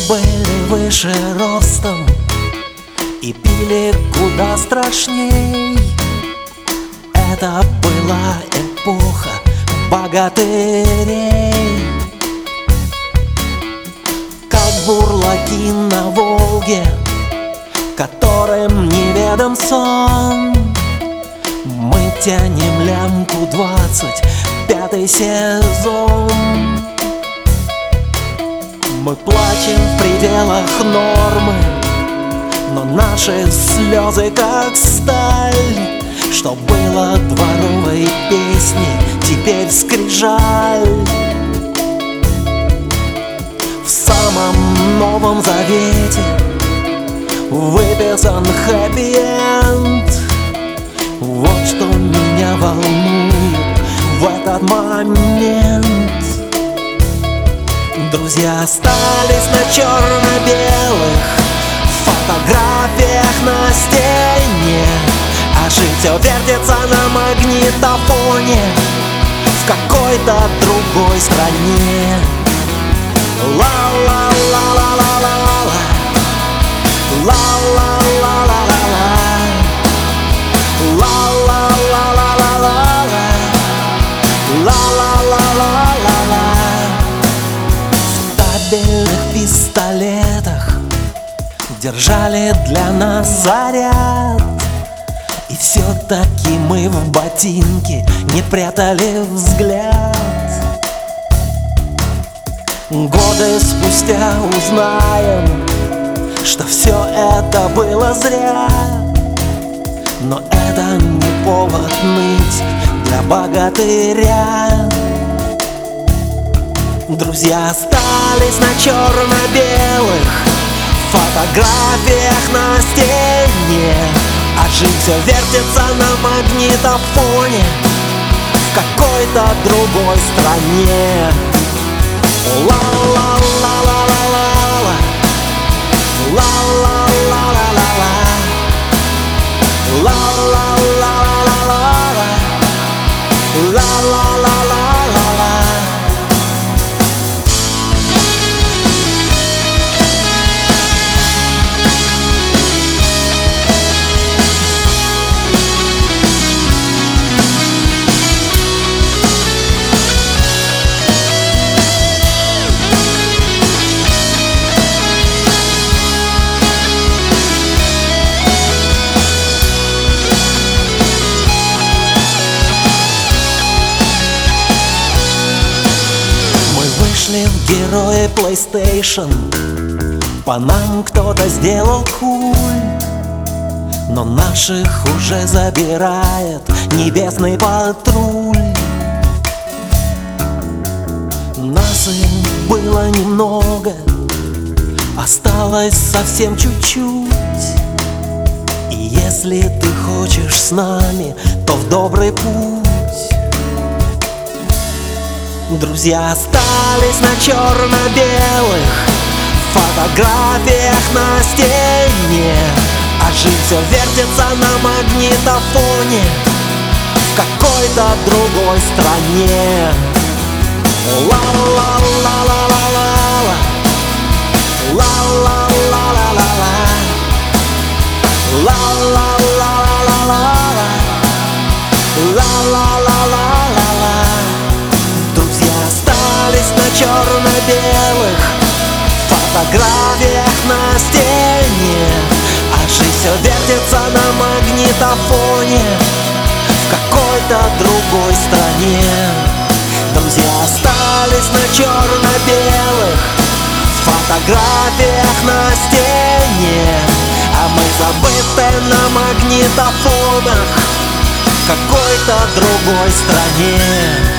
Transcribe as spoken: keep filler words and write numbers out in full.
были выше ростом и пили куда страшней. Это была эпоха богатырей. Как бурлаки на Волге, которым неведом сон, мы тянем лямку двадцать пятый сезон. Мы плачем в пределах нормы, но наши слезы как сталь. Что было дворовой песней, теперь скрижаль. В самом Новом Завете выписан хэппи-энд. Вот что меня волнует в этот момент. Друзья остались на черно-белых фотографиях на стене, а жизнь все вертится на магнитофоне в какой-то другой стране. Ла-ла-ла-ла-ла-ла-ла, ла-ла-ла-ла-ла-ла, ла-ла-ла-ла-ла-ла, ла-ла-ла-ла-ла-ла. В табельных пистолетах держали для нас заряд, и все-таки мы в ботинке не прятали взгляд. Годы спустя узнаем, что все это было зря, но это не повод ныть для богатыря. Друзья остались на черно-белых фотографиях на стене, а жизнь все вертится на магнитофоне в какой-то другой стране. Ла-ла-ла-ла-ла-ла, ла-ла-ла-ла-ла-ла, ла-ла-ла-ла-ла-ла, ла-ла-ла-ла-ла-ла. В герои PlayStation по нам кто-то сделал куль, но наших уже забирает небесный патруль. Нас им было немного, осталось совсем чуть-чуть. И если ты хочешь с нами, то в добрый путь. Друзья остались на черно-белых фотографиях на стене, а жизнь все вертится на магнитофоне в какой-то другой стране. Ла-ла-ла-ла-ла-ла, ла-ла-ла-ла-ла-ла, ла-ла-ла-ла-ла-ла, ла-ла-ла-ла-ла-ла. На черно-белых фотографиях на стене, а жизнь все вертится на магнитофоне в какой-то другой стране. Друзья остались на черно-белых фотографиях на стене, а мы забыты на магнитофонах в какой-то другой стране.